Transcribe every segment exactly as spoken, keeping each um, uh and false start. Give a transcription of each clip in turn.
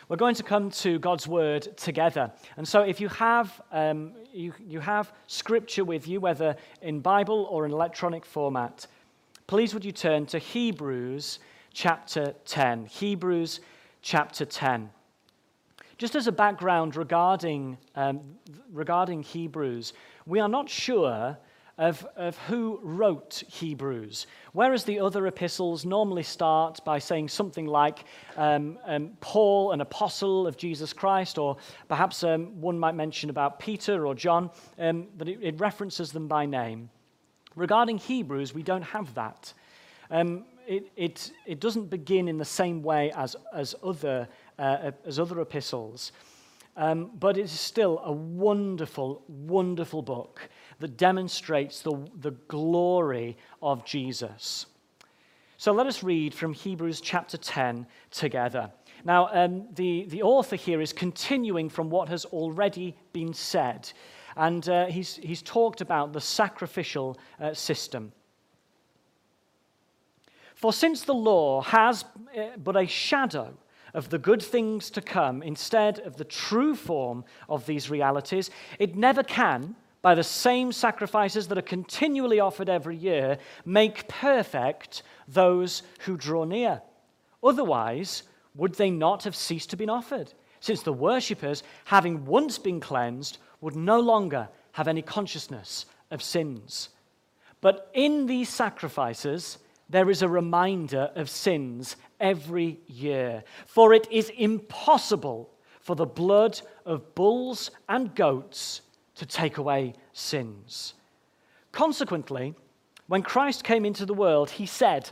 We're going to come to God's Word together. And so if you have um, you, you have Scripture with you, whether in Bible or in electronic format, please would you turn to Hebrews chapter ten. Hebrews chapter ten. Just as a background regarding, um, regarding Hebrews, we are not sure Of, of who wrote Hebrews. Whereas the other epistles normally start by saying something like um, um, Paul, an apostle of Jesus Christ, or perhaps um, one might mention about Peter or John, um, but it, it references them by name. Regarding Hebrews, we don't have that. Um, it, it, it doesn't begin in the same way as, as, other, uh, as other epistles, um, but it is still a wonderful, wonderful book that demonstrates the, the glory of Jesus. So let us read from Hebrews chapter ten together. Now, um, the, the author here is continuing from what has already been said, and uh, he's, he's talked about the sacrificial uh, system. For since the law has uh, but a shadow of the good things to come instead of the true form of these realities, it never can, by the same sacrifices that are continually offered every year, make perfect those who draw near. Otherwise, would they not have ceased to be offered, since the worshippers, having once been cleansed, would no longer have any consciousness of sins. But in these sacrifices, there is a reminder of sins every year, for it is impossible for the blood of bulls and goats to take away sins. Consequently, when Christ came into the world, he said,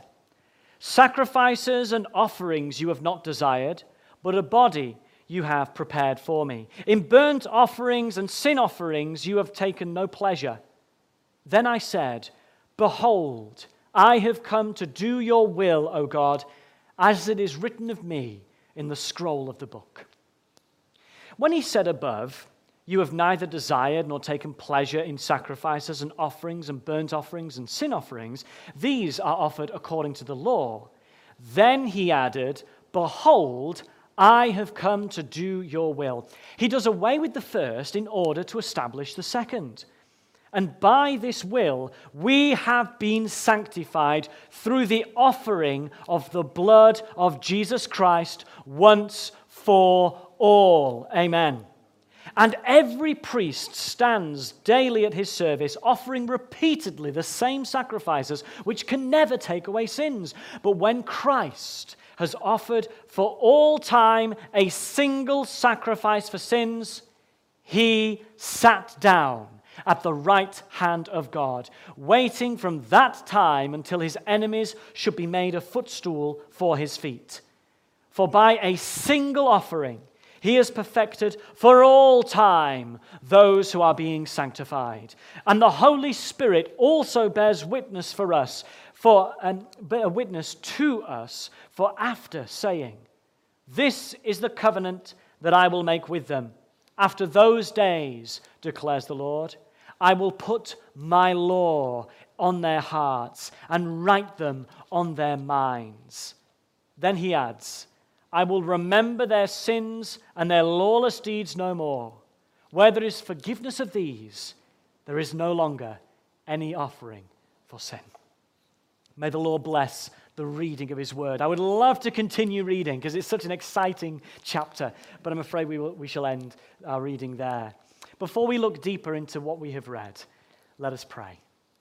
"Sacrifices and offerings you have not desired, but a body you have prepared for me. In burnt offerings and sin offerings you have taken no pleasure. Then I said, Behold, I have come to do your will, O God, as it is written of me in the scroll of the book." When he said above, "You have neither desired nor taken pleasure in sacrifices and offerings and burnt offerings and sin offerings. These are offered according to the law." Then he added, "Behold, I have come to do your will." He does away with the first in order to establish the second. And by this will, we have been sanctified through the offering of the blood of Jesus Christ once for all. Amen. And every priest stands daily at his service, offering repeatedly the same sacrifices, which can never take away sins. But when Christ has offered for all time a single sacrifice for sins, he sat down at the right hand of God, waiting from that time until his enemies should be made a footstool for his feet. For by a single offering, he has perfected for all time those who are being sanctified. And the Holy Spirit also bears witness for us, for um, bear witness to us, for after saying, "This is the covenant that I will make with them. After those days, declares the Lord, I will put my law on their hearts and write them on their minds." Then he adds, "I will remember their sins and their lawless deeds no more. Where there is forgiveness of these, there is no longer any offering for sin." May the Lord bless the reading of his word. I would love to continue reading because it's such an exciting chapter, but I'm afraid we will, we shall end our reading there. Before we look deeper into what we have read, let us pray.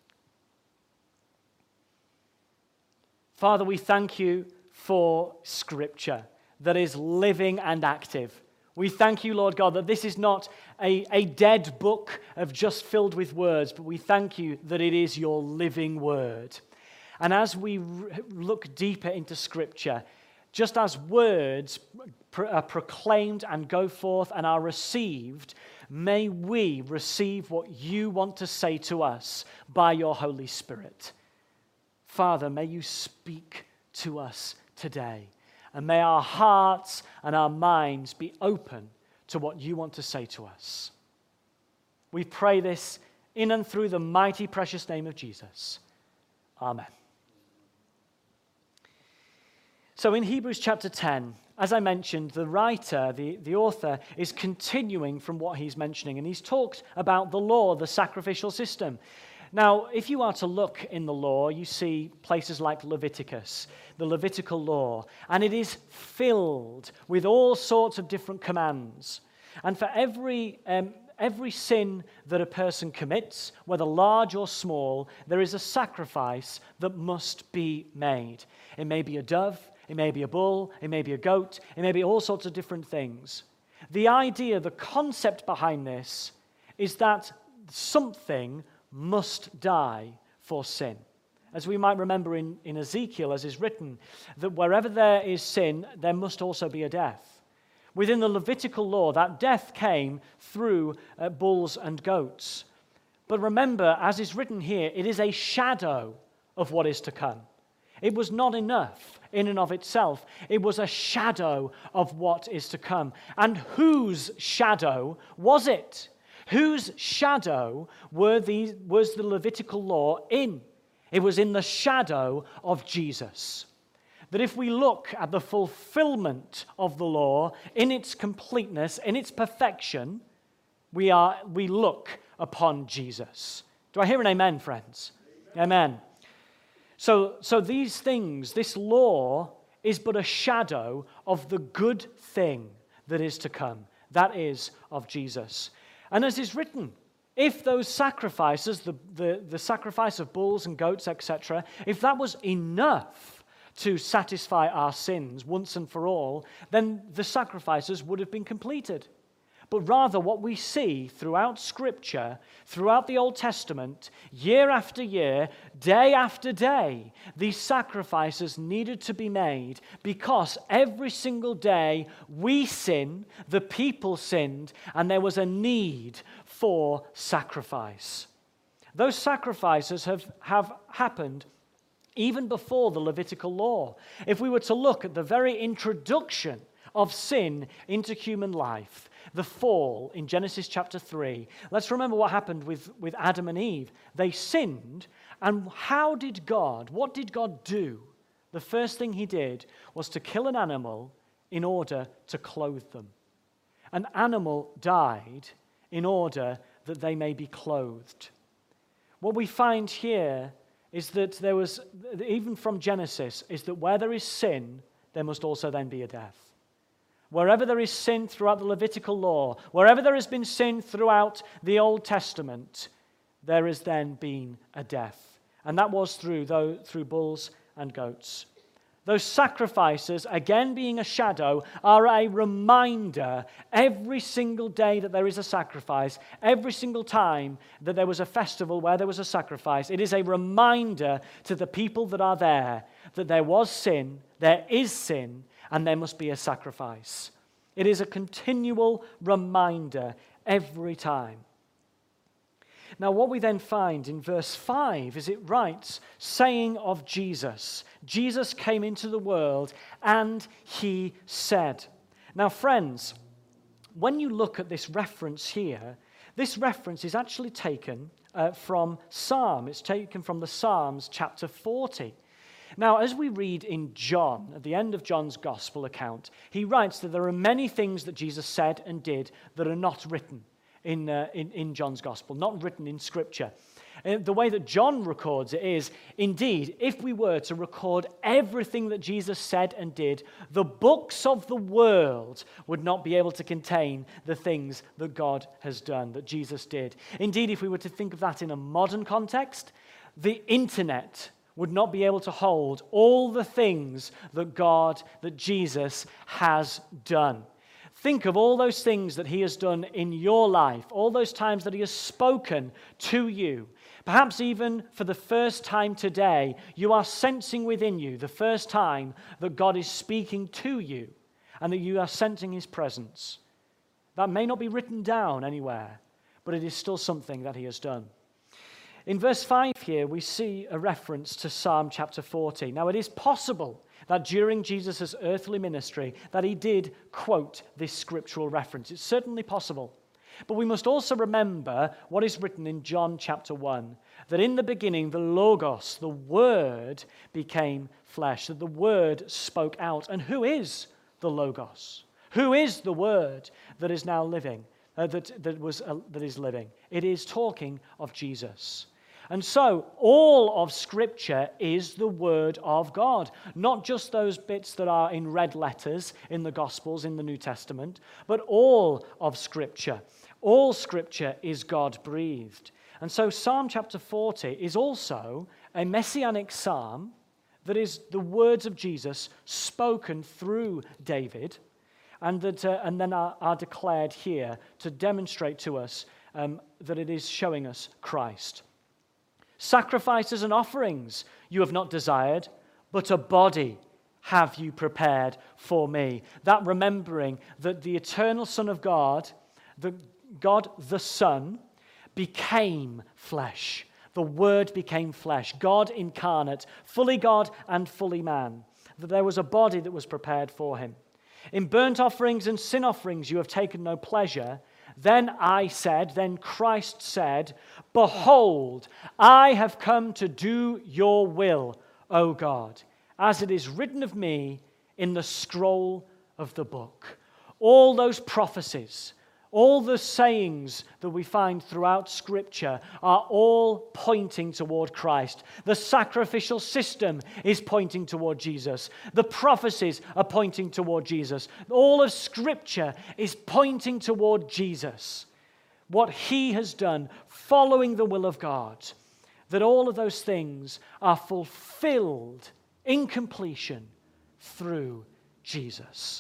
Father, we thank you for Scripture that is living and active. We thank you, Lord God, that this is not a, a dead book of just filled with words, but we thank you that it is your living word. And as we r- look deeper into Scripture, just as words pro- are proclaimed and go forth and are received, may we receive what you want to say to us by your Holy Spirit. Father, may you speak to us today. And may our hearts and our minds be open to what you want to say to us. We pray this in and through the mighty, precious name of Jesus. Amen. So in Hebrews chapter ten, as I mentioned, the writer, the, the author, is continuing from what he's mentioning, and he's talked about the law, the sacrificial system. Now, if you are to look in the law, you see places like Leviticus, the Levitical law, and it is filled with all sorts of different commands. And for every um, every sin that a person commits, whether large or small, there is a sacrifice that must be made. It may be a dove, it may be a bull, it may be a goat, it may be all sorts of different things. The idea, the concept behind this is that something must die for sin. As we might remember in, in Ezekiel, as is written, that wherever there is sin, there must also be a death. Within the Levitical law, that death came through uh, bulls and goats. But remember, as is written here, it is a shadow of what is to come. It was not enough in and of itself. It was a shadow of what is to come. And whose shadow was it? Whose shadow were these, was the Levitical law in? It was in the shadow of Jesus. That if we look at the fulfillment of the law in its completeness, in its perfection, we are we look upon Jesus. Do I hear an amen, friends? Amen. So, so these things, this law is but a shadow of the good thing that is to come. That is of Jesus. And as is written, if those sacrifices, the, the, the sacrifice of bulls and goats, et cetera, if that was enough to satisfy our sins once and for all, then the sacrifices would have been completed. But rather what we see throughout Scripture, throughout the Old Testament, year after year, day after day, these sacrifices needed to be made because every single day we sin, the people sinned, and there was a need for sacrifice. Those sacrifices have, have happened even before the Levitical law. If we were to look at the very introduction of sin into human life, the fall in Genesis chapter three, let's remember what happened with, with Adam and Eve. They sinned, and how did God, what did God do? The first thing he did was to kill an animal in order to clothe them. An animal died in order that they may be clothed. What we find here is that there was, even from Genesis, is that where there is sin, there must also then be a death. Wherever there is sin throughout the Levitical law, wherever there has been sin throughout the Old Testament, there has then been a death. And that was through, though, through bulls and goats. Those sacrifices, again being a shadow, are a reminder every single day that there is a sacrifice, every single time that there was a festival where there was a sacrifice. It is a reminder to the people that are there that there was sin, there is sin, and there must be a sacrifice. It is a continual reminder every time. Now, what we then find in verse five is it writes, saying of Jesus, Jesus came into the world and he said. Now, friends, when you look at this reference here, this reference is actually taken uh, from Psalm. It's taken from the Psalms chapter forty. Now, as we read in John, at the end of John's gospel account, he writes that there are many things that Jesus said and did that are not written in, uh, in, in John's gospel, not written in Scripture. Uh, the way that John records it is, indeed, if we were to record everything that Jesus said and did, the books of the world would not be able to contain the things that God has done, that Jesus did. Indeed, if we were to think of that in a modern context, the internet would not be able to hold all the things that God, that Jesus has done. Think of all those things that he has done in your life, all those times that he has spoken to you. Perhaps even for the first time today, you are sensing within you the first time that God is speaking to you and that you are sensing his presence. That may not be written down anywhere, but it is still something that he has done. In verse five here, we see a reference to Psalm chapter forty. Now, it is possible that during Jesus' earthly ministry that he did quote this scriptural reference. It's certainly possible. But we must also remember what is written in John chapter one, that in the beginning the Logos, the Word, became flesh, that the Word spoke out. And who is the Logos? Who is the Word that is now living, uh, that, that, was, uh, that is living? It is talking of Jesus. And so, all of Scripture is the Word of God. Not just those bits that are in red letters in the Gospels, in the New Testament, but all of Scripture. All Scripture is God-breathed. And so Psalm chapter forty is also a messianic psalm that is the words of Jesus spoken through David, and that uh, and then are, are declared here to demonstrate to us um, that it is showing us Christ. Sacrifices and offerings you have not desired, but a body have you prepared for me. That remembering that the eternal Son of God, the God the Son, became flesh. The Word became flesh, God incarnate, fully God and fully man. That there was a body that was prepared for him. In burnt offerings and sin offerings you have taken no pleasure. Then I said, then Christ said, behold, I have come to do your will, O God, as it is written of me in the scroll of the book. All those prophecies, all the sayings that we find throughout Scripture are all pointing toward Christ. The sacrificial system is pointing toward Jesus. The prophecies are pointing toward Jesus. All of Scripture is pointing toward Jesus. What he has done, following the will of God, that all of those things are fulfilled in completion through Jesus.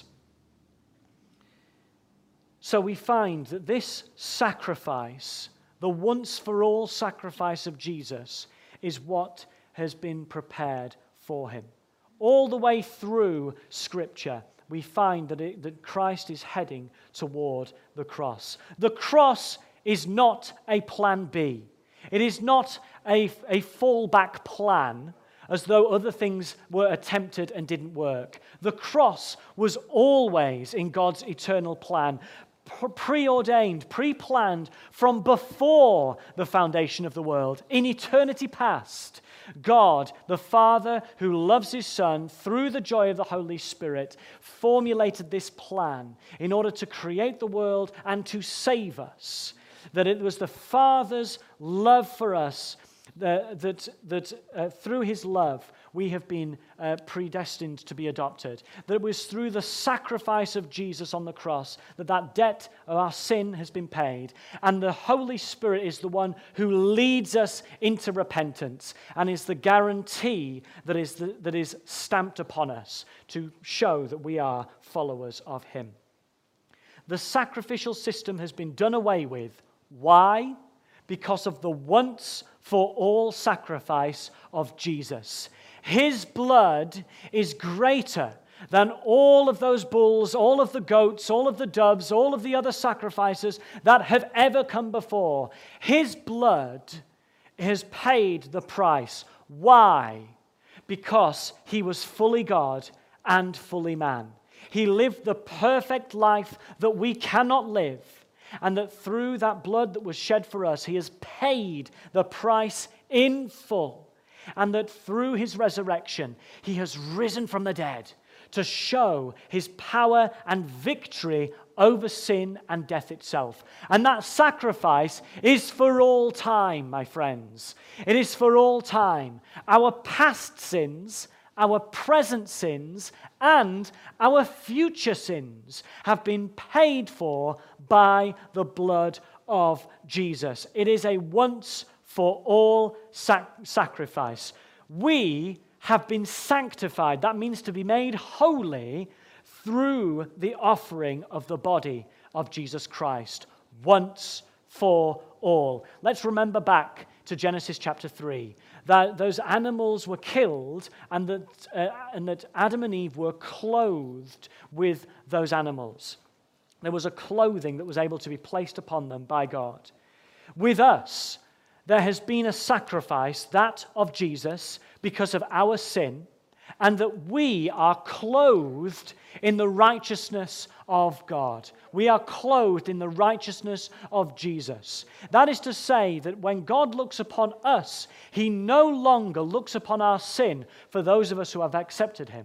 So we find that this sacrifice, the once-for-all sacrifice of Jesus, is what has been prepared for him. All the way through Scripture, we find that, it, that Christ is heading toward the cross. The cross is not a plan B. It is not a, a fallback plan as though other things were attempted and didn't work. The cross was always in God's eternal plan, preordained, pre-planned from before the foundation of the world. In eternity past, God, the Father who loves his Son through the joy of the Holy Spirit, formulated this plan in order to create the world and to save us. That it was the Father's love for us that, that, that uh, through his love we have been uh, predestined to be adopted. That it was through the sacrifice of Jesus on the cross that that debt of our sin has been paid. And the Holy Spirit is the one who leads us into repentance and is the guarantee that is, the, that is stamped upon us to show that we are followers of him. The sacrificial system has been done away with. Why? Because of the once-for-all sacrifice of Jesus. His blood is greater than all of those bulls, all of the goats, all of the doves, all of the other sacrifices that have ever come before. His blood has paid the price. Why? Because he was fully God and fully man. He lived the perfect life that we cannot live. And that through that blood that was shed for us, he has paid the price in full. And that through his resurrection, he has risen from the dead to show his power and victory over sin and death itself. And that sacrifice is for all time, my friends. It is for all time. Our past sins, our present sins, and our future sins have been paid for by the blood of Jesus. It is a once-for-all sac- sacrifice. We have been sanctified. That means to be made holy through the offering of the body of Jesus Christ, once for all. Let's remember back to Genesis chapter three. That those animals were killed and that, uh, and that Adam and Eve were clothed with those animals. There was a clothing that was able to be placed upon them by God. With us, there has been a sacrifice, that of Jesus, because of our sin, and that we are clothed in the righteousness of God. We are clothed in the righteousness of Jesus. That is to say that when God looks upon us, he no longer looks upon our sin for those of us who have accepted him.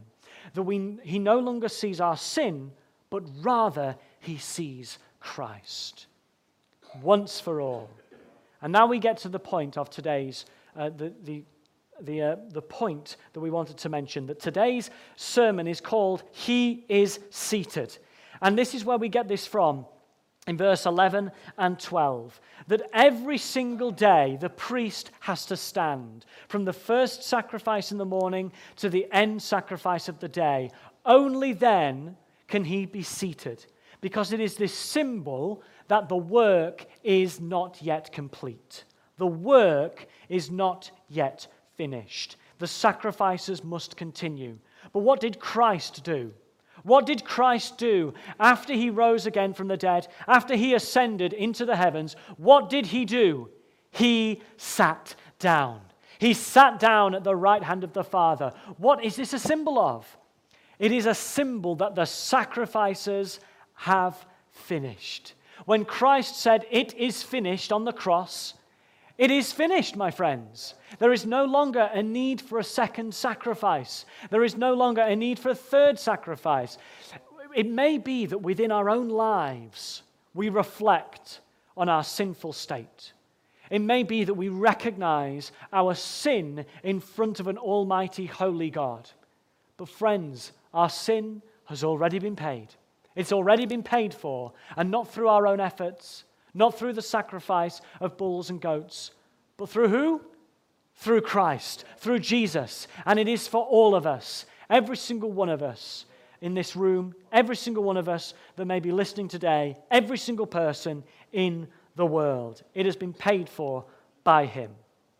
that we, he no longer sees our sin, but rather he sees Christ once for all. And now we get to the point of today's, uh, the, the, the, uh, the point that we wanted to mention, that today's sermon is called He is Seated. And this is where we get this from, in verse eleven and twelve, that every single day the priest has to stand, from the first sacrifice in the morning to the end sacrifice of the day. Only then can he be seated, because it is this symbol that the work is not yet complete. The work is not yet finished. The sacrifices must continue. But what did Christ do? What did Christ do after he rose again from the dead, after he ascended into the heavens? What did he do? He sat down. He sat down at the right hand of the Father. What is this a symbol of? It is a symbol that the sacrifices have finished. When Christ said, "It is finished" on the cross, it is finished, my friends. There is no longer a need for a second sacrifice. There is no longer a need for a third sacrifice. It may be that within our own lives, we reflect on our sinful state. It may be that we recognize our sin in front of an almighty, holy God. But friends, our sin has already been paid. It's already been paid for, and not through our own efforts, not through the sacrifice of bulls and goats, but through who? Through Christ, through Jesus. And it is for all of us, every single one of us in this room, every single one of us that may be listening today, every single person in the world. It has been paid for by him.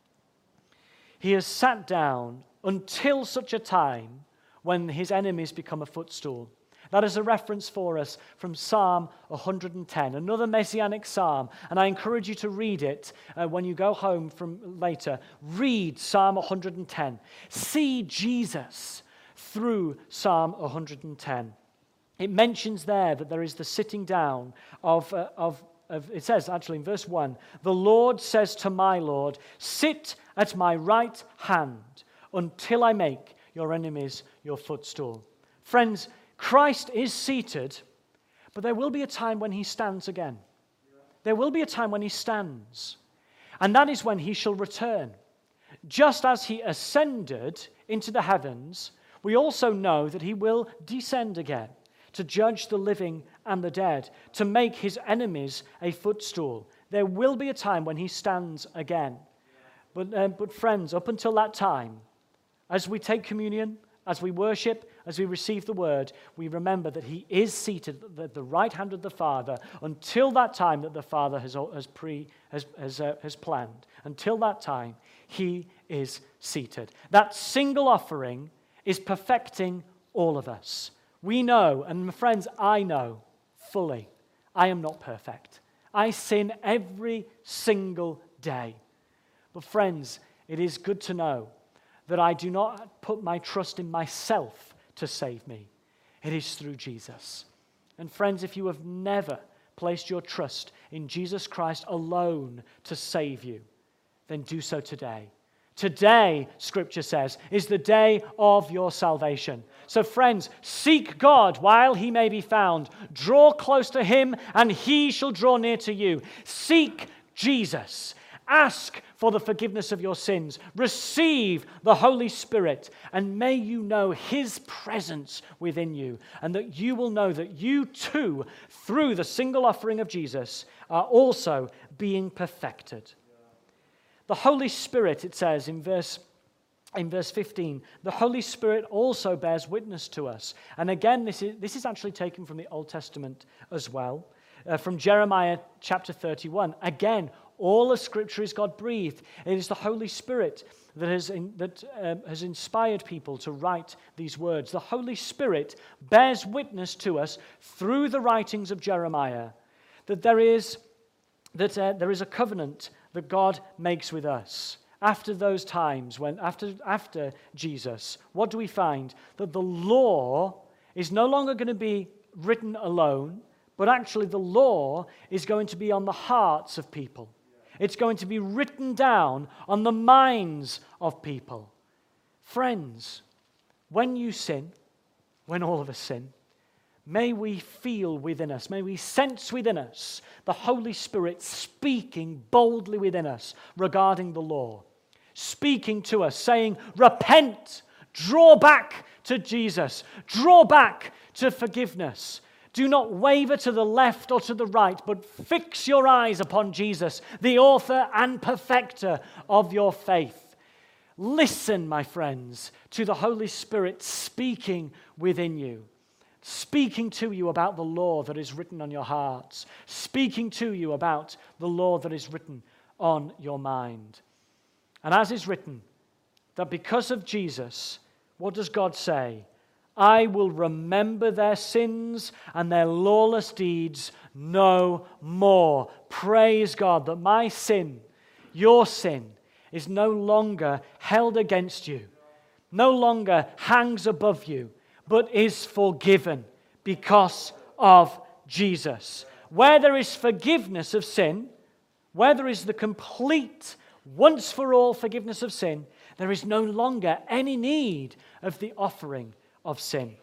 He has sat down until such a time when his enemies become a footstool. That is a reference for us from Psalm one hundred ten, another messianic psalm. And I encourage you to read it uh, when you go home from later. Read Psalm one hundred ten. See Jesus through Psalm one hundred ten. It mentions there that there is the sitting down of, uh, of, of, it says actually in verse one, "The Lord says to my Lord, sit at my right hand until I make your enemies your footstool." Friends, Christ is seated, but there will be a time when he stands again. There will be a time when he stands, and that is when he shall return. Just as he ascended into the heavens, we also know that he will descend again to judge the living and the dead, to make his enemies a footstool. There will be a time when he stands again. But, uh, but friends, up until that time, as we take communion, as we worship, as we receive the word, we remember that he is seated at the right hand of the Father until that time that the Father has, has, pre, has, has, uh, has planned. Until that time, he is seated. That single offering is perfecting all of us. We know, and my friends, I know fully, I am not perfect. I sin every single day. But friends, it is good to know that I do not put my trust in myself to save me. It is through Jesus. And friends, if you have never placed your trust in Jesus Christ alone to save you, then do so today. Today, Scripture says, is the day of your salvation. So friends, seek God while he may be found. Draw close to him, and he shall draw near to you. Seek Jesus. Ask for the forgiveness of your sins. Receive the Holy Spirit, and may you know his presence within you, and that you will know that you too, through the single offering of Jesus, are also being perfected. The Holy Spirit, it says in verse, in verse fifteen, the Holy Spirit also bears witness to us. And again, this is, this is actually taken from the Old Testament as well, uh, from Jeremiah chapter thirty-one. Again, all of Scripture is God-breathed. It is the Holy Spirit that has, in, that, um, has inspired people to write these words. The Holy Spirit bears witness to us through the writings of Jeremiah that there is, that, uh, there is a covenant that God makes with us. After those times, when after, after Jesus, what do we find? That the law is no longer going to be written alone, but actually the law is going to be on the hearts of people. It's going to be written down on the minds of people. Friends, when you sin, when all of us sin. May we feel within us, may we sense within us the Holy Spirit speaking boldly within us regarding the law, speaking to us, saying, repent, draw back to Jesus, draw back to forgiveness. Do not waver to the left or to the right, but fix your eyes upon Jesus, the author and perfecter of your faith. Listen, my friends, to the Holy Spirit speaking within you, speaking to you about the law that is written on your hearts, speaking to you about the law that is written on your mind. And as is written, that because of Jesus, what does God say? I will remember their sins and their lawless deeds no more. Praise God that my sin, your sin, is no longer held against you, no longer hangs above you, but is forgiven because of Jesus. Where there is forgiveness of sin, where there is the complete, once for all forgiveness of sin, there is no longer any need of the offering of sin.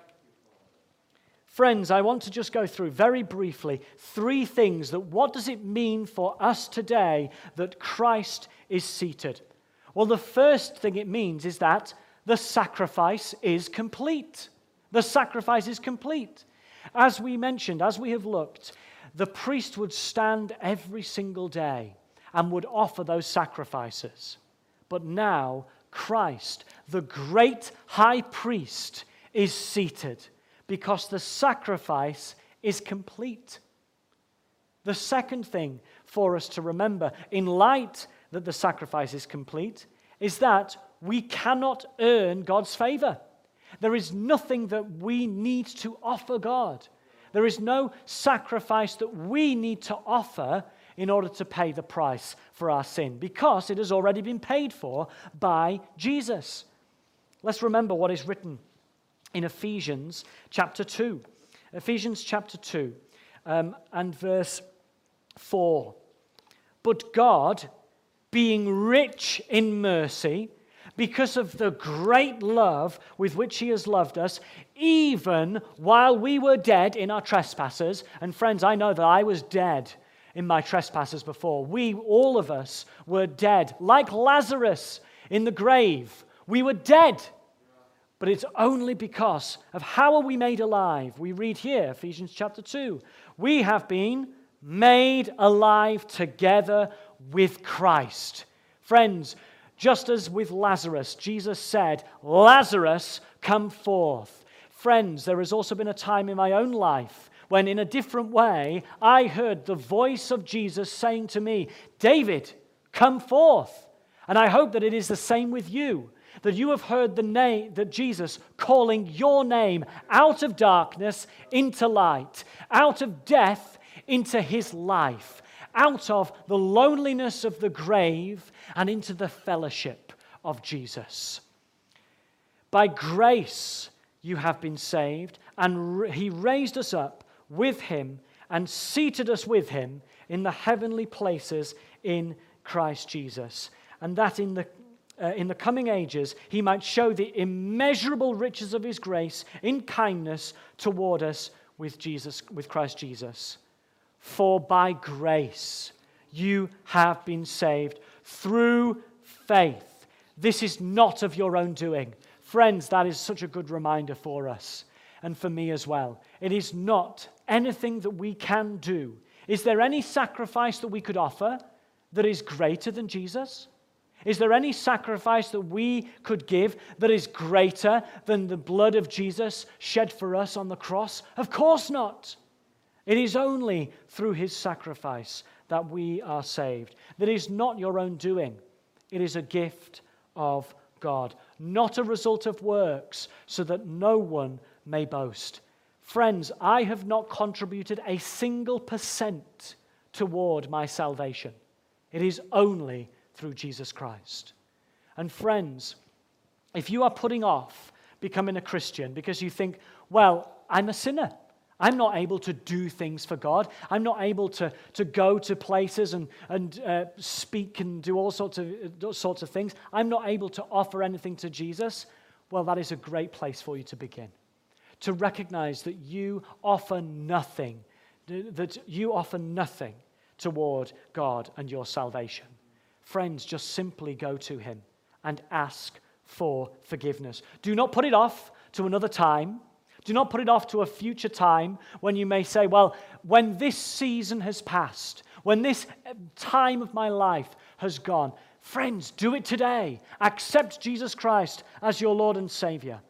Friends, I want to just go through very briefly three things that what does it mean for us today that Christ is seated? Well, the first thing it means is that the sacrifice is complete. The sacrifice is complete. As we mentioned, as we have looked, the priest would stand every single day and would offer those sacrifices. But now, Christ, the great high priest, is seated because the sacrifice is complete. The second thing for us to remember, in light that the sacrifice is complete, is that we cannot earn God's favor. There is nothing that we need to offer God. There is no sacrifice that we need to offer in order to pay the price for our sin, because it has already been paid for by Jesus. Let's remember what is written in Ephesians chapter two. Ephesians chapter two um, and verse four. But God, being rich in mercy, because of the great love with which he has loved us, even while we were dead in our trespasses, and friends, I know that I was dead in my trespasses before. We, all of us, were dead, like Lazarus in the grave. We were dead. But it's only because of how are we made alive. We read here, Ephesians chapter two, we have been made alive together with Christ. Friends, just as with Lazarus, Jesus said, Lazarus, come forth. Friends, there has also been a time in my own life when in a different way, I heard the voice of Jesus saying to me, David, come forth. And I hope that it is the same with you, that you have heard the name, that Jesus calling your name out of darkness into light, out of death into his life, out of the loneliness of the grave and into the fellowship of Jesus. By grace you have been saved, and he raised us up with him and seated us with him in the heavenly places in Christ Jesus, and that in the uh, in the coming ages he might show the immeasurable riches of his grace in kindness toward us with Jesus, with Christ Jesus. For by grace you have been saved through faith. This is not of your own doing. Friends, that is such a good reminder for us and for me as well. It is not anything that we can do. Is there any sacrifice that we could offer that is greater than Jesus? Is there any sacrifice that we could give that is greater than the blood of Jesus shed for us on the cross? Of course not. It is only through his sacrifice that we are saved. That is not your own doing. It is a gift of God, not a result of works, so that no one may boast. Friends, I have not contributed a single percent toward my salvation. It is only through Jesus Christ. And friends, if you are putting off becoming a Christian because you think, well, I'm a sinner, I'm not able to do things for God. I'm not able to, to go to places and, and uh, speak and do all sorts of, all sorts of things. I'm not able to offer anything to Jesus. Well, that is a great place for you to begin. to recognize that you offer nothing, that you offer nothing toward God and your salvation. Friends, just simply go to him and ask for forgiveness. Do not put it off to another time. Do not put it off to a future time when you may say, well, when this season has passed, when this time of my life has gone. Friends, do it today. Accept Jesus Christ as your Lord and Savior.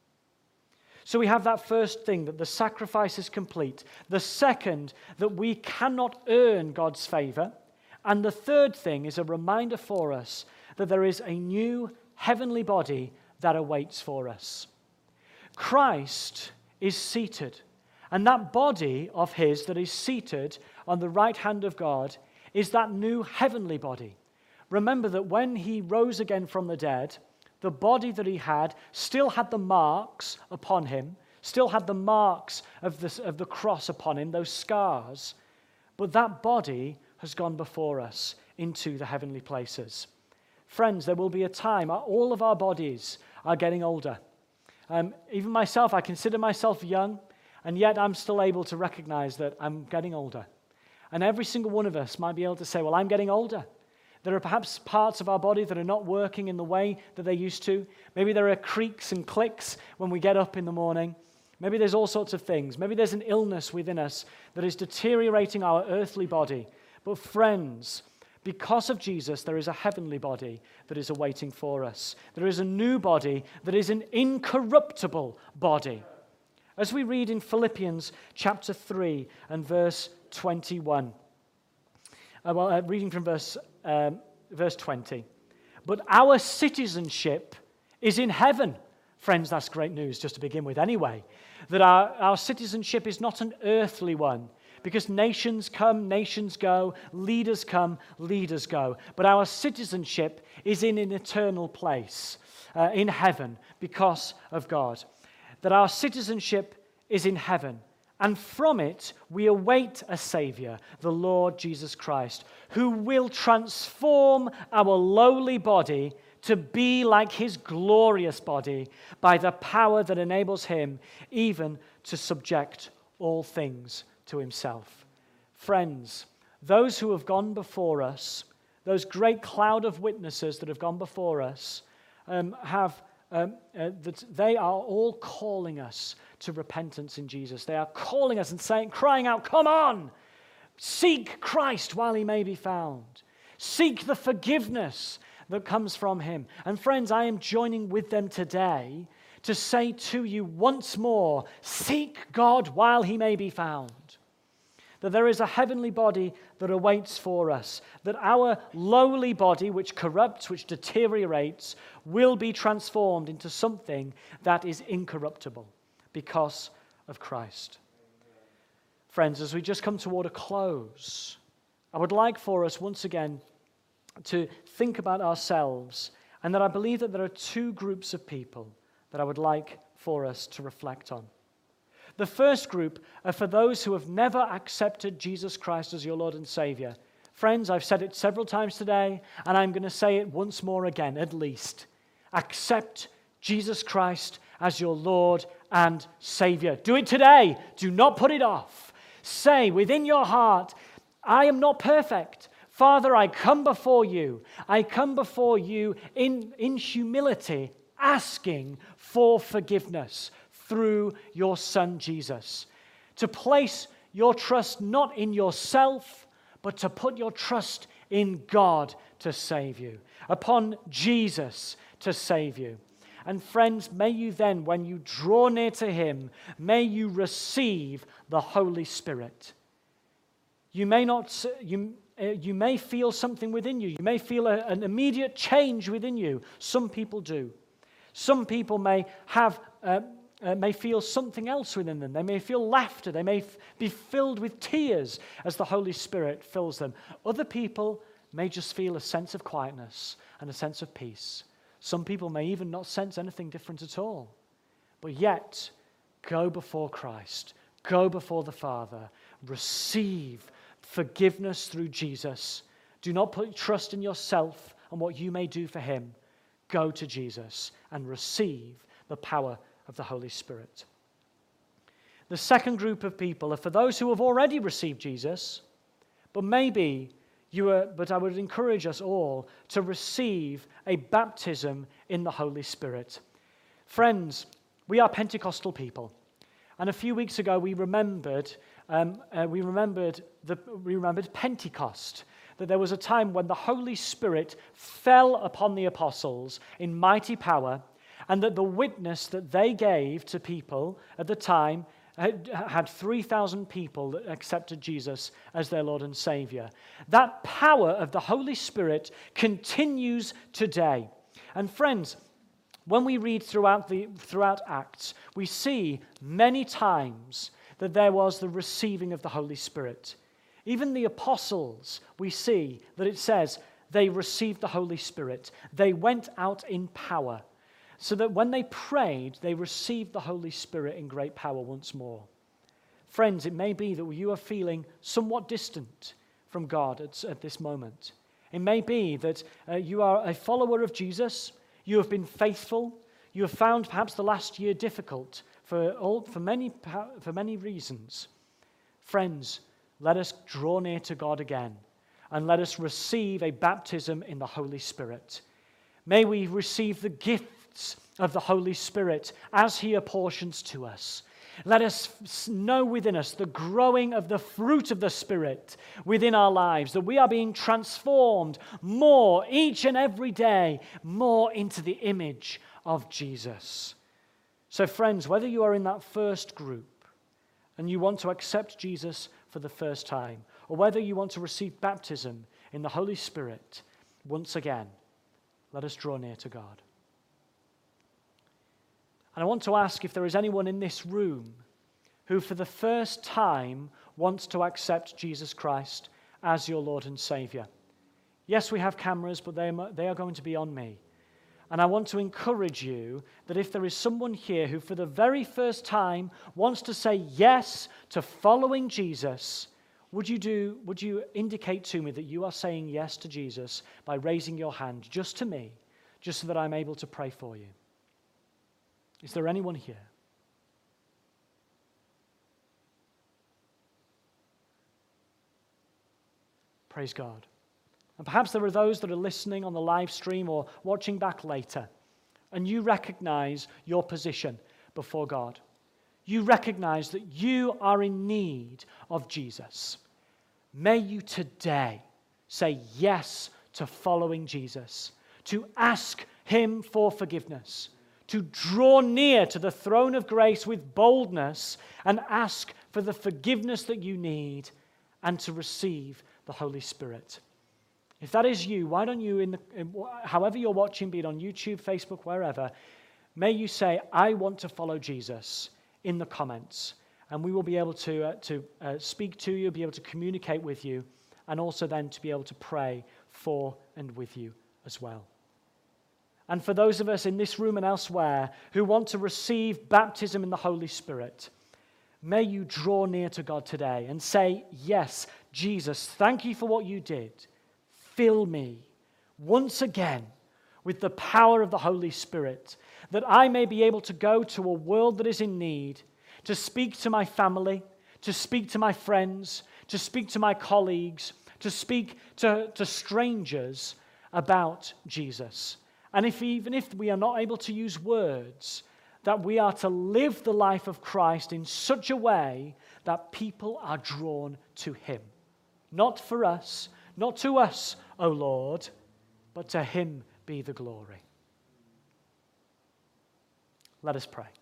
So we have that first thing, that the sacrifice is complete. The second, that we cannot earn God's favor. And the third thing is a reminder for us that there is a new heavenly body that awaits for us. Christ is seated, and that body of his that is seated on the right hand of God is that new heavenly body. Remember that when he rose again from the dead, the body that he had still had the marks upon him, still had the marks of the, of the cross upon him, those scars, but that body has gone before us into the heavenly places. Friends, there will be a time, all of our bodies are getting older. Um, even myself, I consider myself young, and yet I'm still able to recognize that I'm getting older. And every single one of us might be able to say, well, I'm getting older. There are perhaps parts of our body that are not working in the way that they used to. Maybe there are creaks and clicks when we get up in the morning. Maybe there's all sorts of things. Maybe there's an illness within us that is deteriorating our earthly body. But friends, because of Jesus, there is a heavenly body that is awaiting for us. There is a new body that is an incorruptible body. As we read in Philippians chapter three and verse twenty-one, uh, well, uh, reading from verse, um, verse twenty, but our citizenship is in heaven. Friends, that's great news just to begin with anyway, that our, our citizenship is not an earthly one. Because nations come, nations go, leaders come, leaders go. But our citizenship is in an eternal place, uh, in heaven, because of God. That our citizenship is in heaven. And from it, we await a Savior, the Lord Jesus Christ, who will transform our lowly body to be like his glorious body by the power that enables him even to subject all things to himself. Friends, those who have gone before us, those great cloud of witnesses that have gone before us, um, have um, uh, that they are all calling us to repentance in Jesus. They are calling us and saying, crying out, come on, seek Christ while he may be found. Seek the forgiveness that comes from him. And friends, I am joining with them today to say to you once more, seek God while he may be found. That there is a heavenly body that awaits for us. That our lowly body, which corrupts, which deteriorates, will be transformed into something that is incorruptible because of Christ. Friends, as we just come toward a close, I would like for us once again to think about ourselves, and that I believe that there are two groups of people that I would like for us to reflect on. The first group are for those who have never accepted Jesus Christ as your Lord and Savior. Friends, I've said it several times today, and I'm going to say it once more again, at least. Accept Jesus Christ as your Lord and Savior. Do it today. Do not put it off. Say within your heart, I am not perfect. Father, I come before you. I come before you in, in humility, asking for forgiveness through your Son, Jesus. To place your trust not in yourself, but to put your trust in God to save you, upon Jesus to save you. And friends, may you then, when you draw near to him, may you receive the Holy Spirit. You may not, you, uh, you may feel something within you. You may feel a, an immediate change within you. Some people do. Some people may have, uh, uh, may feel something else within them. They may feel laughter. They may f- be filled with tears as the Holy Spirit fills them. Other people may just feel a sense of quietness and a sense of peace. Some people may even not sense anything different at all. But yet, go before Christ. Go before the Father. Receive forgiveness through Jesus. Do not put trust in yourself and what you may do for him. Go to Jesus and receive the power of the Holy Spirit. The second group of people are for those who have already received Jesus, but maybe you are, but I would encourage us all to receive a baptism in the Holy Spirit. Friends, we are Pentecostal people, and a few weeks ago we remembered um, uh, we remembered the we remembered Pentecost. That there was a time when the Holy Spirit fell upon the apostles in mighty power, and that the witness that they gave to people at the time had, had three thousand people that accepted Jesus as their Lord and Savior. That power of the Holy Spirit continues today. And friends, when we read throughout the throughout Acts, we see many times that there was the receiving of the Holy Spirit. Even the apostles, we see that it says they received the Holy Spirit. They went out in power, so that when they prayed, they received the Holy Spirit in great power once more. Friends, it may be that you are feeling somewhat distant from God at, at this moment. It may be that uh, you are a follower of Jesus, you have been faithful, you have found perhaps the last year difficult for, all, for, many, for many reasons. Friends, let us draw near to God again, and let us receive a baptism in the Holy Spirit. May we receive the gifts of the Holy Spirit as He apportions to us. Let us know within us the growing of the fruit of the Spirit within our lives, that we are being transformed more each and every day, more into the image of Jesus. So friends, whether you are in that first group and you want to accept Jesus for the first time, or whether you want to receive baptism in the Holy Spirit once again, let us draw near to God. And I want to ask if there is anyone in this room who for the first time wants to accept Jesus Christ as your Lord and Savior. Yes, we have cameras, but they are, they are going to be on me. And I want to encourage you that if there is someone here who for the very first time wants to say yes to following Jesus, would you do? Would you indicate to me that you are saying yes to Jesus by raising your hand just to me, just so that I'm able to pray for you? Is there anyone here? Praise God. And perhaps there are those that are listening on the live stream or watching back later, and you recognize your position before God. You recognize that you are in need of Jesus. May you today say yes to following Jesus, to ask Him for forgiveness, to draw near to the throne of grace with boldness and ask for the forgiveness that you need, and to receive the Holy Spirit. If that is you, why don't you, in the, in, however you're watching, be it on YouTube, Facebook, wherever, may you say, I want to follow Jesus in the comments. And we will be able to, uh, to uh, speak to you, be able to communicate with you, and also then to be able to pray for and with you as well. And for those of us in this room and elsewhere who want to receive baptism in the Holy Spirit, may you draw near to God today and say, yes, Jesus, thank you for what you did. Fill me once again with the power of the Holy Spirit, that I may be able to go to a world that is in need, to speak to my family, to speak to my friends, to speak to my colleagues, to speak to, to strangers about Jesus. And if even if we are not able to use words, that we are to live the life of Christ in such a way that people are drawn to Him. Not for us, not to us, O Lord, but to Him be the glory. Let us pray.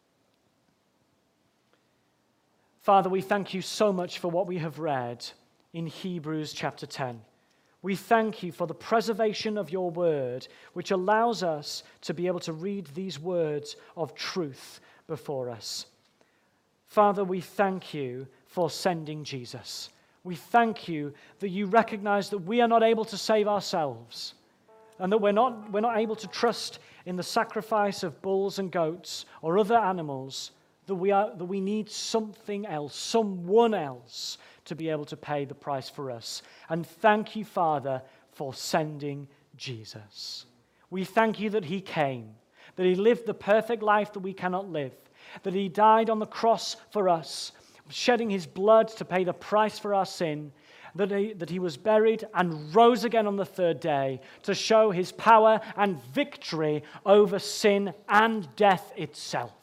Father, we thank you so much for what we have read in Hebrews chapter ten. We thank you for the preservation of your word, which allows us to be able to read these words of truth before us. Father, we thank you for sending Jesus. We thank you that you recognize that we are not able to save ourselves, and that we're not, we're not able to trust in the sacrifice of bulls and goats or other animals, that we, are, that we need something else, someone else to be able to pay the price for us. And thank you, Father, for sending Jesus. We thank you that He came, that He lived the perfect life that we cannot live, that he died on the cross for us, shedding his blood to pay the price for our sin, that he, that he was buried and rose again on the third day to show his power and victory over sin and death itself.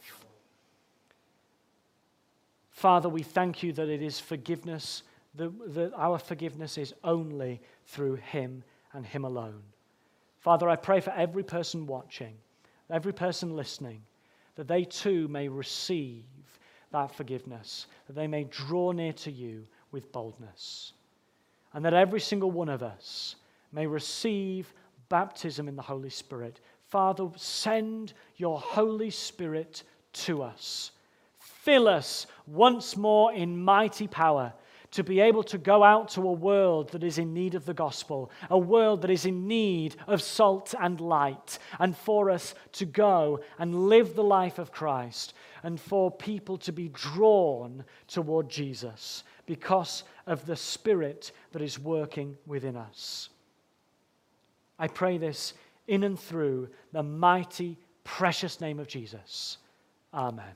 Father, we thank you that it is forgiveness, that, that our forgiveness is only through him and him alone. Father, I pray for every person watching, every person listening, that they too may receive that forgiveness, that they may draw near to you with boldness, and that every single one of us may receive baptism in the Holy Spirit. Father, send your Holy Spirit to us. Fill us once more in mighty power to be able to go out to a world that is in need of the gospel, a world that is in need of salt and light, and for us to go and live the life of Christ, and for people to be drawn toward Jesus because of the Spirit that is working within us. I pray this in and through the mighty, precious name of Jesus. Amen.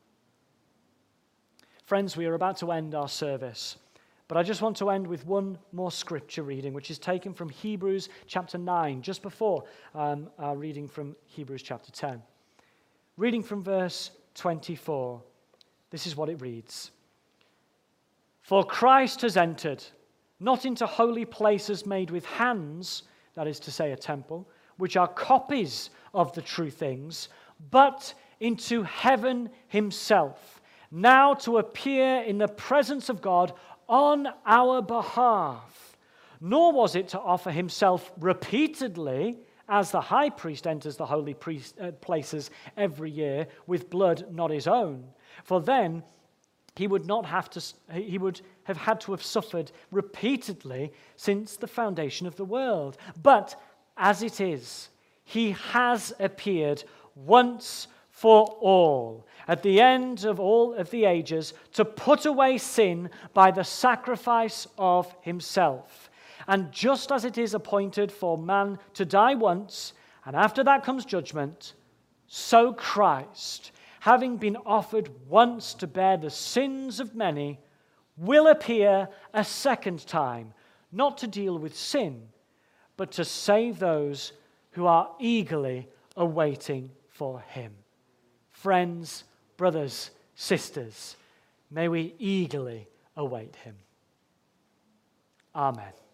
Friends, we are about to end our service, but I just want to end with one more scripture reading, which is taken from Hebrews chapter nine, just before um, our reading from Hebrews chapter ten. Reading from verse twenty-four, this is what it reads. For Christ has entered, not into holy places made with hands, that is to say a temple, which are copies of the true things, but into heaven himself, now to appear in the presence of God on our behalf. Nor was it to offer himself repeatedly, as the high priest enters the holy priest, uh, places every year with blood not his own. For then he would not have to, he would have had to have suffered repeatedly since the foundation of the world. But as it is, he has appeared once for all, at the end of all of the ages, to put away sin by the sacrifice of himself. And just as it is appointed for man to die once, and after that comes judgment, so Christ, having been offered once to bear the sins of many, will appear a second time, not to deal with sin, but to save those who are eagerly awaiting for him. Friends, brothers, sisters, may we eagerly await him. Amen.